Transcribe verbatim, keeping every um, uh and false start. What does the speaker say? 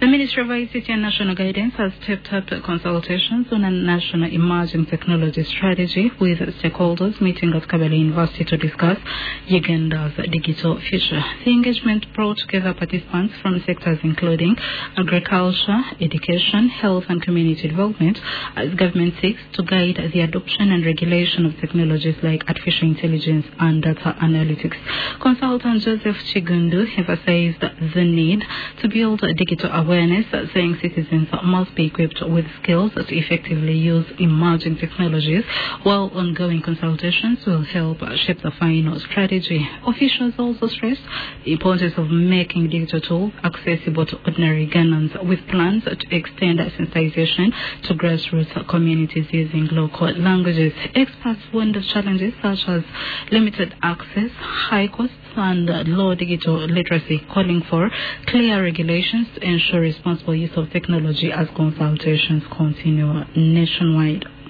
The Ministry of I C T and National Guidance has stepped up consultations on a national emerging technology strategy with stakeholders meeting at Kabale University to discuss Uganda's digital future. The engagement brought together participants from sectors including agriculture, education, health and community development as government seeks to guide the adoption and regulation of technologies like artificial intelligence and data analytics. Consultant Joseph Chigundu emphasized the need to build a digital awareness, saying citizens must be equipped with skills to effectively use emerging technologies, while ongoing consultations will help shape the final strategy. Officials also stressed the importance of making digital tools accessible to ordinary Ghanaians, with plans to extend sensitization to grassroots communities using local languages. Experts warned of challenges such as limited access, high costs, and low digital literacy, calling for clear regulations to ensure responsible use of technology as consultations continue nationwide.